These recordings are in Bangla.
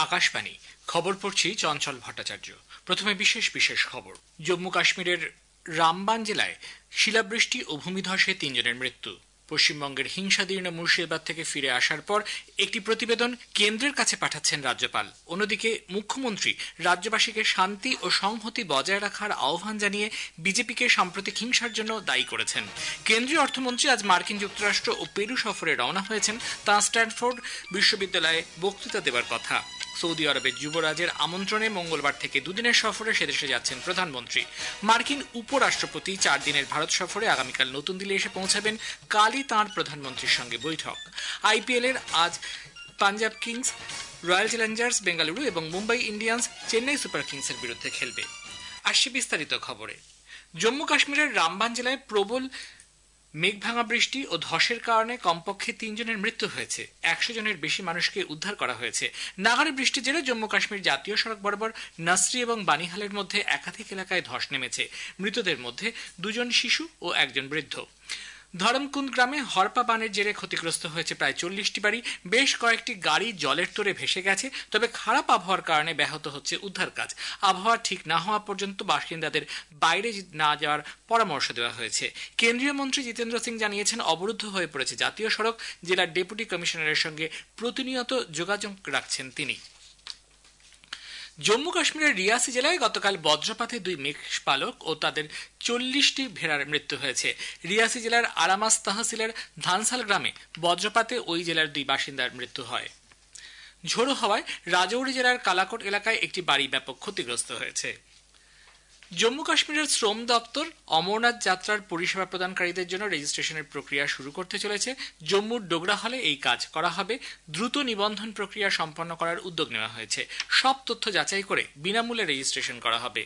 আকাশবাণী খবর পড়ছি চঞ্চল ভট্টাচার্য। প্রথমে বিশেষ বিশেষ খবর। জম্মু কাশ্মীরের রামবান জেলায় শিলাবৃষ্টি ও ভূমিধসে ৩ জনের মৃত্যু। পশ্চিমবঙ্গের হিংসাদীর্ণ মুর্শিদাবাদ থেকে ফিরে আসার পর একটি প্রতিবেদন কেন্দ্রের কাছে পাঠাচ্ছেন রাজ্যপাল। অন্যদিকে মুখ্যমন্ত্রী রাজ্যবাসীকে শান্তি ও সংহতি বজায় রাখার আহ্বান জানিয়ে বিজেপিকে সাম্প্রতিক হিংসার জন্য দায়ী করেছেন। কেন্দ্রীয় অর্থমন্ত্রী আজ মার্কিন যুক্তরাষ্ট্র ও পেরু সফরে রওনা হয়েছেন। তাঁর স্ট্যানফোর্ড বিশ্ববিদ্যালয়ে বক্তৃতা দেবার কথা। সৌদি আরবের যুবরাজের আমন্ত্রণে মঙ্গলবার থেকে দুদিনের সফরে সেদেশে যাচ্ছেন প্রধানমন্ত্রী। মার্কিন উপরাষ্ট্রপতি 4 দিনের ভারত সফরে আগামীকাল নতুন দিল্লি এসে পৌঁছাবেন। কালই তাঁর প্রধানমন্ত্রীর সঙ্গে বৈঠক। আইপিএল এর আজ Punjab Kings Royal Challengers Bengaluru এবং মুম্বাই ইন্ডিয়ান্স চেন্নাই সুপার কিংসের বিরুদ্ধে খেলবে। আসছে বিস্তারিত খবরে। জম্মু কাশ্মীরের রামবান জেলায় প্রবল মেঘভাঙা বৃষ্টি ও ধসের কারণে কমপক্ষে 3 জনের মৃত্যু হয়েছে। 100 জনের বেশি মানুষকে উদ্ধার করা হয়েছে। নাগারে বৃষ্টির জেরে জম্মু কাশ্মীর জাতীয় সড়ক বরাবর নাসরি এবং বানিহালের মধ্যে একাধিক এলাকায় ধস নেমেছে। মৃতদের মধ্যে 2 জন শিশু ও 1 জন বৃদ্ধ। ধরমকুন্দ গ্রামে হরপা বানের জেরে ক্ষতিগ্রস্ত হয়েছে প্রায় 40টি বাড়ি। বেশ কয়েকটি গাড়ি জলের তোরে ভেসে গেছে। তবে খারাপ আবহাওয়ার কারণে ব্যাহত হচ্ছে উদ্ধার কাজ। আবহাওয়া ঠিক না হওয়া পর্যন্ত বাসিন্দাদের বাইরে না যাওয়ার পরামর্শ দেওয়া হয়েছে। কেন্দ্রীয় মন্ত্রী জিতেন্দ্র সিং জানিয়েছেন, অবরুদ্ধ হয়ে পড়েছে জাতীয় সড়ক। জেলার ডেপুটি কমিশনারের সঙ্গে প্রতিনিয়ত যোগাযোগ রাখছেন তিনি। জম্মু কাশ্মীরের রিয়াসি জেলায় গতকাল বজ্রপাতে 2 মেষপালক ও তাদের 40টি ভেড়ার মৃত্যু হয়েছে। রিয়াসি জেলার আরামাস তহসিলের ধানসাল গ্রামে বজ্রপাতে ওই জেলার 2 বাসিন্দার মৃত্যু হয়। ঝোড়ো হওয়ায় রাজৌরি জেলার কালাকোট এলাকায় একটি বাড়ি ব্যাপক ক্ষতিগ্রস্ত হয়েছে। জম্মু কাশ্মীরের শ্রম দপ্তর অমরনাথ যাত্রার পরিষেবা প্রদানকারীদের জন্য রেজিস্ট্রেশনের প্রক্রিয়া শুরু করতে চলেছে। জম্মুর ডোগরা হলে এই কাজ করা হবে। দ্রুত নিবন্ধন প্রক্রিয়া সম্পন্ন করার উদ্যোগ নেওয়া হয়েছে। সব তথ্য যাচাই করে বিনামূল্যে রেজিস্ট্রেশন করা হবে।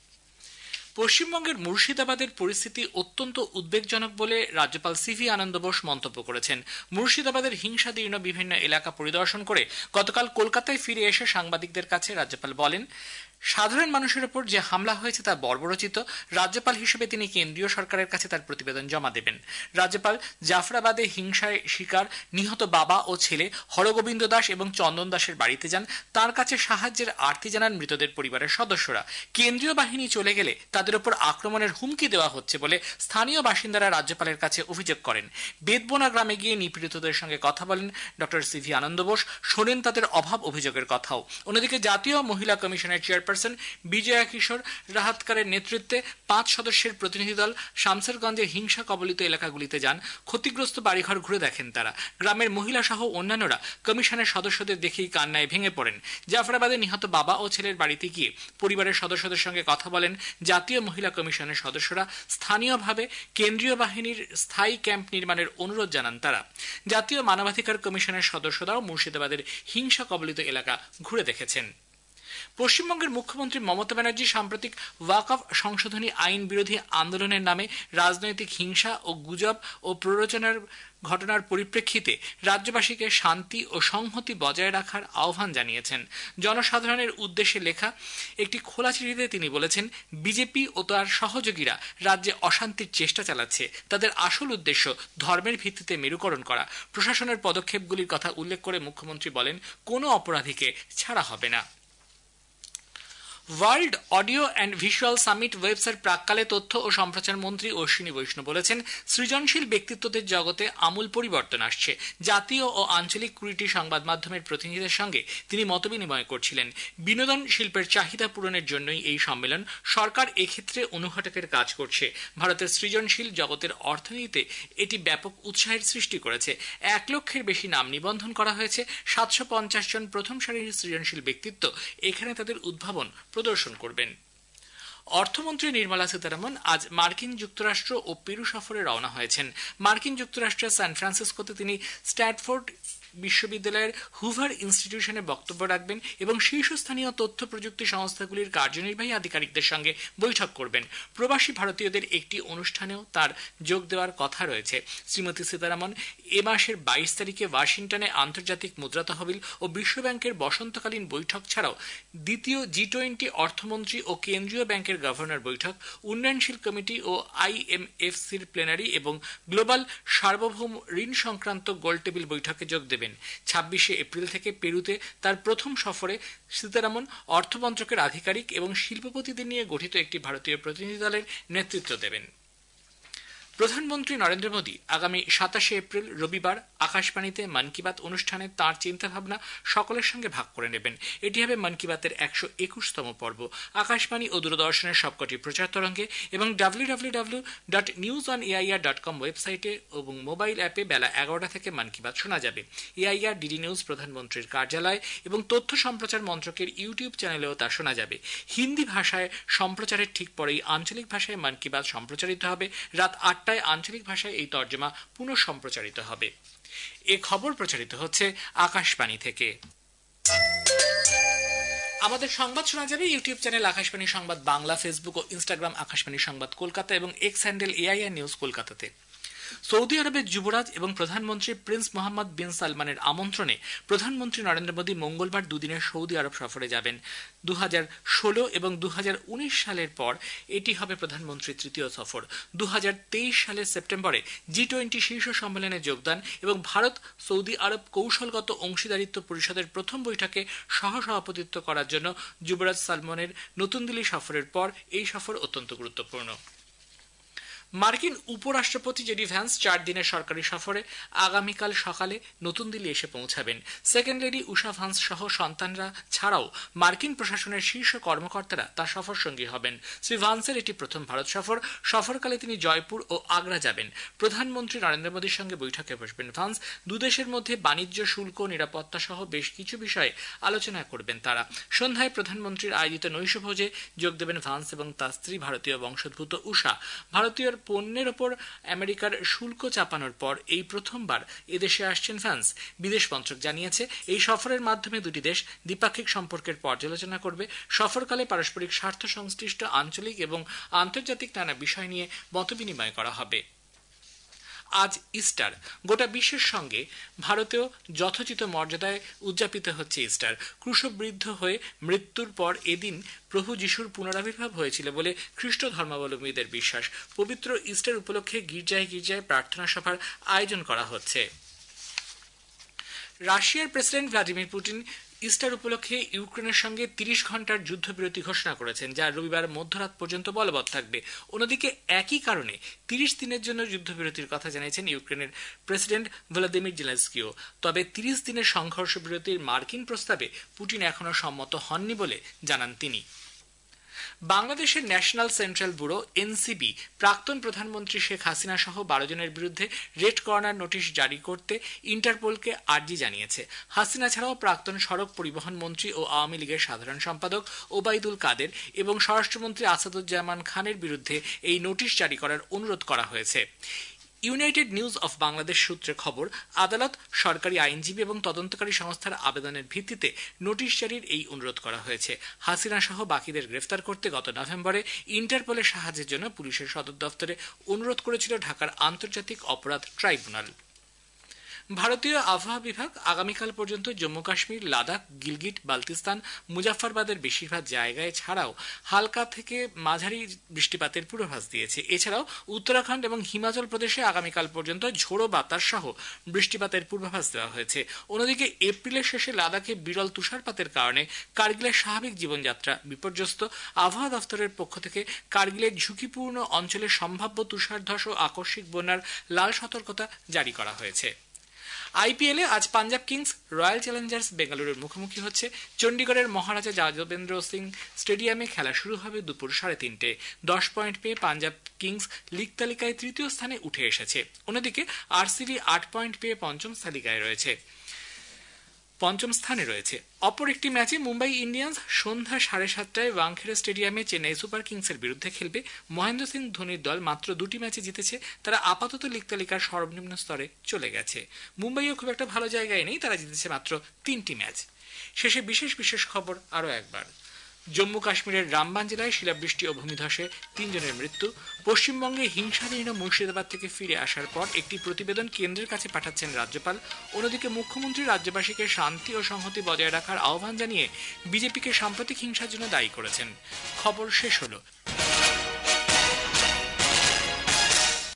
পশ্চিমবঙ্গের মুর্শিদাবাদের পরিস্থিতি অত্যন্ত উদ্বেগজনক বলে রাজ্যপাল সিভি আনন্দ বোস মন্তব্য করেছেন। মুর্শিদাবাদের হিংসাদীর্ণ বিভিন্ন এলাকা পরিদর্শন করে গতকাল কলকাতায় ফিরে এসে সাংবাদিকদের কাছে রাজ্যপাল বলেন, সাধারণ মানুষের উপর যে হামলা হয়েছে তা বর্বরচিত। রাজ্যপাল হিসেবে তিনি কেন্দ্রীয় সরকারের কাছে তার প্রতিবেদন জমা দেবেন। রাজ্যপাল জাফরাবাদে হিংসায় শিকার নিহত বাবা ও ছেলে হরগোবিন্দ দাস এবং চন্দন দাসের বাড়িতে যান। তার কাছে সাহায্যের আর্তি জানান মৃতদের পরিবারের সদস্যরা। কেন্দ্রীয় বাহিনী চলে গেলে তাদের উপর আক্রমণের হুমকি দেওয়া হচ্ছে বলে স্থানীয় বাসিন্দারা রাজ্যপালের কাছে অভিযোগ করেন। বেদবোনা গ্রামে গিয়ে নিপীড়িতদের সঙ্গে কথা বলেন ডক্টর সিভি আনন্দ বোস, শোনেন তাদের অভাব অভিযোগের কথাও। অন্যদিকে জাতীয় মহিলা কমিশনের চেয়ারপারসন বিজয়া কিশোর রাহাতকারের নেতৃত্বে 5 সদস্যের প্রতিনিধি দল শামসেরগঞ্জের হিংসা কবলিত এলাকাগুলিতে যান। ক্ষতিগ্রস্ত বাড়িঘর ঘুরে দেখেন তারা। গ্রামের মহিলা সহ অন্যান্যরা কমিশনের সদস্যদের দেখেই কান্নায় ভেঙে পড়েন। জাফরাবাদে নিহত বাবা ও ছেলের বাড়িতে গিয়ে পরিবারের সদস্যদের সঙ্গে কথা বলেন জাতীয় মহিলা কমিশনের সদস্যরা। স্থানীয়ভাবে কেন্দ্রীয় বাহিনীর স্থায়ী ক্যাম্প নির্মাণের অনুরোধ জানান তারা। জাতীয় মানবাধিকার কমিশনের সদস্যরাও মুর্শিদাবাদের হিংসা কবলিত এলাকা ঘুরে দেখেছেন। পশ্চিমবঙ্গের মুখ্যমন্ত্রী মমতা ব্যানার্জি সাম্প্রতিক ওয়াকফ সংশোধনী আইন বিরোধী আন্দোলনের নামে রাজনৈতিক হিংসা ও গুজব ও প্ররোচনার ঘটনার পরিপ্রেক্ষিতে রাজ্যবাসীকে শান্তি ও সংহতি বজায় রাখার আহ্বান জানিয়েছেন। জনসাধারণের উদ্দেশ্যে লেখা একটি খোলা চিঠিতে তিনি বলেছেন, বিজেপি ও তার সহযোগীরা রাজ্যে অশান্তির চেষ্টা চালাচ্ছে। তাদের আসল উদ্দেশ্য ধর্মের ভিত্তিতে মেরুকরণ করা। প্রশাসনের পদক্ষেপগুলির কথা উল্লেখ করে মুখ্যমন্ত্রী বলেন, কোনো অপরাধীকে ছাড়া হবে না। World Audio and Visual Summit website প্রাক্কালে তথ্য ও সম্প্রচার মন্ত্রী অশ্বিনী বৈষ্ণব বলেছেন, সৃজনশীল ব্যক্তিত্বদের জগতে আমূল পরিবর্তন আসছে। জাতীয় ও আঞ্চলিক 20টি সংবাদ মাধ্যমের প্রতিনিধিদের সঙ্গে তিনি মতবিনিময় করছিলেন। বিনোদন শিল্পের চাহিদা পূরণের জন্যই এই সম্মেলন। সরকার এক্ষেত্রে অনুঘটকের কাজ করছে। ভারতের সৃজনশীল জগতের অর্থনীতিতে এটি ব্যাপক উৎসাহের সৃষ্টি করেছে। 1 লক্ষের বেশি নাম নিবন্ধন করা হয়েছে। 750 জন প্রথম সারির সৃজনশীল ব্যক্তিত্ব এখানে তাদের উদ্ভাবন প্রদর্শন করবেন। অর্থমন্ত্রী নির্মলা সীতারামন আজ মার্কিন যুক্তরাষ্ট্র ও পেরু সফরে রওনা হয়েছেন। মার্কিন যুক্তরাষ্ট্রের সান ফ্রান্সিসকোতে তিনি স্ট্যানফোর্ড বিশ্ববিদ্যালয়ের হুভার ইনস্টিটিউশনে বক্তব্য রাখবেন এবং শীর্ষস্থানীয় তথ্য প্রযুক্তি সংস্থাগুলির কার্যনির্বাহী আধিকারিকদের সঙ্গে বৈঠক করবেন। প্রবাসী ভারতীয়দের একটি অনুষ্ঠানেও তার যোগ দেওয়ার কথা রয়েছে। শ্রীমতী সীতারামন এ মাসের 22 তারিখে ওয়াশিংটনে আন্তর্জাতিক মুদ্রা তহবিল ও বিশ্বব্যাংকের বসন্তকালীন বৈঠক ছাড়াও দ্বিতীয় G20 অর্থমন্ত্রী ও কেন্দ্রীয় ব্যাংকের গভর্নর বৈঠক, উন্নয়নশীল কমিটি ও IMFCর প্লেনারি এবং গ্লোবাল সার্বভৌম ঋণ সংক্রান্ত গোলটেবিল বৈঠকে যোগ দেবেন। দেবেন। 26শে এপ্রিল থেকে পেরুতে তার প্রথম সফরে সীতারামন অর্থমন্ত্রকের আধিকারিক এবং শিল্পপতিদের নিয়ে গঠিত একটি ভারতীয় প্রতিনিধি দলের নেতৃত্ব দেবেন। প্রধানমন্ত্রী নরেন্দ্র মোদী আগামী 27শে এপ্রিল রবিবার আকাশবাণীতে মন কি বাত অনুষ্ঠানে তাঁর চিন্তাভাবনা সকলের সঙ্গে ভাগ করে নেবেন। এটি হবে মন কি বাতের 121তম পর্ব। আকাশবাণী ও দূরদর্শনের সবকটি প্রচার তরঙ্গে এবং www.newsonair.com ওয়েবসাইটে এবং মোবাইল অ্যাপে বেলা 11টা থেকে মন কি বাত শোনা যাবে। এআইআর, ডিডি নিউজ, প্রধানমন্ত্রীর কার্যালয় এবং তথ্য সম্প্রচার মন্ত্রকের ইউটিউব চ্যানেলেও তা শোনা যাবে। হিন্দি ভাষায় সম্প্রচারের ঠিক পরেই আঞ্চলিক ভাষায় মন কি বাত সম্প্রচারিত হবে। রাত 8টায় আঞ্চলিক ভাষায় এই তর্জমা পুনঃ সম্প্রচারিত হবে। এ খবর প্রচারিত হচ্ছে আকাশবাণী থেকে। আমাদের সংবাদ শোনা যাবে ইউটিউব চ্যানেল আকাশবাণী সংবাদ বাংলা, ফেসবুক ও ইনস্টাগ্রাম আকাশবাণী সংবাদ কলকাতা এবং এক্স হ্যান্ডেল এআইআর নিউজ কলকাতাতে। সৌদি আরবের যুবরাজ এবং প্রধানমন্ত্রী প্রিন্স মোহাম্মদ বিন সালমানের আমন্ত্রণে প্রধানমন্ত্রী নরেন্দ্র মোদী মঙ্গলবার দুদিনের সৌদি আরব সফরে যাবেন। 2016 এবং 2019 সালের পর এটি হবে প্রধানমন্ত্রীর তৃতীয় সফর। 2023 সালের সেপ্টেম্বরে G20 শীর্ষ সম্মেলনে যোগদান এবং ভারত সৌদি আরব কৌশলগত অংশীদারিত্ব পরিষদের প্রথম বৈঠকে সহসভাপতিত্ব করার জন্য যুবরাজ সালমানের নতুন দিল্লি সফরের পর এই সফর অত্যন্ত গুরুত্বপূর্ণ। মার্কিন উপরাষ্ট্রপতি জেডি ভ্যান্স 4 দিনের সরকারি সফরে আগামীকাল সকালে নতুন দিল্লি এসে পৌঁছাবেন। সেকেন্ড লেডি উষা ভ্যান্স সহ সন্তানরা ছাড়াও মার্কিন প্রশাসনের শীর্ষ কর্মকর্তারা তার সফর সঙ্গী হবেন। শ্রী ভ্যান্সের এটি প্রথম ভারত সফর। সফরকালে তিনি জয়পুর ও আগ্রা যাবেন। প্রধানমন্ত্রী নরেন্দ্র মোদীর সঙ্গে বৈঠকে বসবেন ভ্যান্স। দুদেশের মধ্যে বাণিজ্য, শুল্ক, নিরাপত্তা সহ বেশ কিছু বিষয়ে আলোচনা করবেন তারা। সন্ধ্যায় প্রধানমন্ত্রীর আয়োজিত নৈশভোজে যোগ দেবেন ভ্যান্স এবং তার স্ত্রী ভারতীয় বংশোদ্ভূত উষা। ভারতীয় পণ্যের ওপর আমেরিকার শুল্ক চাপানোর পর এই প্রথমবার এদেশে আসছেন ভ্যান্স। বিদেশ মন্ত্রক জানিয়েছে এই সফরের মাধ্যমে দুটি দেশ দ্বিপাক্ষিক সম্পর্কের পর্যালোচনা করবে। সফরকালে পারস্পরিক স্বার্থ সংশ্লিষ্ট আঞ্চলিক এবং আন্তর্জাতিক নানা বিষয় নিয়ে মতবিনিময় করা হবে। আজ ইস্টার। গোটা বিশ্বের সঙ্গে ভারতেও যথোচিত মর্যাদায় উদযাপিত হচ্ছে ইস্টার। ক্রুশবৃদ্ধ হয়ে মৃত্যুর পর এদিন প্রভু যিশুর পুনরাবির্ভাব হয়েছিল বলে খ্রিস্ট ধর্মাবলম্বীদের বিশ্বাস। পবিত্র ইস্টার উপলক্ষে গির্জায় গির্জায় প্রার্থনা সভার আয়োজন করা হচ্ছে। রাশিয়ার প্রেসিডেন্ট ভ্লাদিমির পুতিন ইস্টার উপলক্ষে ইউক্রেনের সঙ্গে 30 ঘন্টার যুদ্ধবিরতি ঘোষণা করেছেন, যা রবিবার মধ্যরাত পর্যন্ত বলবৎ থাকবে। অন্যদিকে একই কারণে 30 দিনের জন্য যুদ্ধবিরতির কথা জানিয়েছেন ইউক্রেনের প্রেসিডেন্ট ভলোদিমির জেলেনস্কিও। তবে 30 দিনের সংঘর্ষ বিরতির মার্কিন প্রস্তাবে পুতিন এখনো সম্মত হননি বলে জানান তিনি। বাংলাদেশের ন্যাশনাল সেন্ট্রাল ব্যুরো এনসিবি প্রাক্তন প্রধানমন্ত্রী শেখ হাসিনা সহ 12 জনের বিরুদ্ধে রেড কর্নার নোটিশ জারি করতে ইন্টারপোলকে আর্জি জানিয়েছে। হাসিনা ছাড়াও প্রাক্তন সড়ক পরিবহন মন্ত্রী ও আওয়ামী লীগের সাধারণ সম্পাদক ওবায়দুল কাদের এবং স্বরাষ্ট্রমন্ত্রী আসাদুজ্জামান খানের বিরুদ্ধে এই নোটিশ জারি করার অনুরোধ করা হয়েছে। ইউনাইটেড নিউজ অফ বাংলাদেশ সূত্রে খবর, আদালত সরকারি আইনজীবী এবং তদন্তকারী সংস্থার আবেদনের ভিত্তিতে নোটিশ জারির এই অনুরোধ করা হয়েছে। হাসিনা সহ বাকিদের গ্রেফতার করতে গত নভেম্বরে ইন্টারপোলের সাহায্যের জন্য পুলিশের সদর দফতরে অনুরোধ করেছিল ঢাকার আন্তর্জাতিক অপরাধ ট্রাইব্যুনাল। ভারতীয় আবহাওয়া বিভাগ আগামীকাল পর্যন্ত জম্মু কাশ্মীর, লাদাখ, গিলগিট, বালতিস্তান, মুজাফফরবাদের বেশিরভাগ জায়গায় ছাড়াও হালকা থেকে মাঝারি বৃষ্টিপাতের পূর্বাভাস দিয়েছে। এছাড়াও উত্তরাখণ্ড এবং হিমাচল প্রদেশে আগামীকাল পর্যন্ত ঝোড়ো বাতাস সহ বৃষ্টিপাতের পূর্বাভাস দেওয়া হয়েছে। অন্যদিকে এপ্রিলের শেষে লাদাখে বিরল তুষারপাতের কারণে কার্গিলের স্বাভাবিক জীবনযাত্রা বিপর্যস্ত। আবহাওয়া দফতরের পক্ষ থেকে কার্গিলের ঝুঁকিপূর্ণ অঞ্চলে সম্ভাব্য তুষারধস ও আকস্মিক বন্যার লাল সতর্কতা জারি করা হয়েছে। আইপিএলে আজ পাঞ্জাব কিংস রয়্যাল চ্যালেঞ্জার্স বেঙ্গালুরুর মুখোমুখি হচ্ছে। চণ্ডীগড়ের মহারাজা যাদবেন্দ্র সিং স্টেডিয়ামে খেলা শুরু হবে দুপুর 3:30। 10 পয়েন্ট পেয়ে পাঞ্জাব কিংস লীগ তালিকায় তৃতীয় স্থানে উঠে এসেছে। অন্যদিকে আরসিবি 8 পয়েন্ট পেয়ে পঞ্চম স্থানে রয়েছে। অপর একটি ম্যাচে মুম্বাই ইন্ডিয়ান্স সন্ধ্যা 7:30টায় ওয়াংখেড়ে স্টেডিয়ামে চেন্নাই সুপার কিংসের বিরুদ্ধে খেলবে। মহেন্দ্র সিং ধোনির দল মাত্র 2টি ম্যাচে জিতেছে। তারা আপাতত লীগ তালিকার সর্বনিম্ন স্তরে চলে গেছে। মুম্বাইও খুব একটা ভালো জায়গায় নেই, তারা জিতেছে মাত্র 3টি ম্যাচ। শেষে বিশেষ খবর আরও একবার। জম্মু কাশ্মীরের রামবান জেলায় শিলাবৃষ্টি ও ভূমিধসে 3 জনের মৃত্যু। পশ্চিমবঙ্গে হিংসাধীন মুর্শিদাবাদ থেকে ফিরে আসার পর একটি প্রতিবেদন কেন্দ্রের কাছে পাঠাচ্ছেন রাজ্যপাল। অন্যদিকে মুখ্যমন্ত্রী রাজ্যবাসীকে শান্তি ও সংহতি বজায় রাখার আহ্বান জানিয়ে বিজেপিকে সাম্প্রতিক হিংসার জন্য দায়ী করেছেন। খবর শেষ হলো।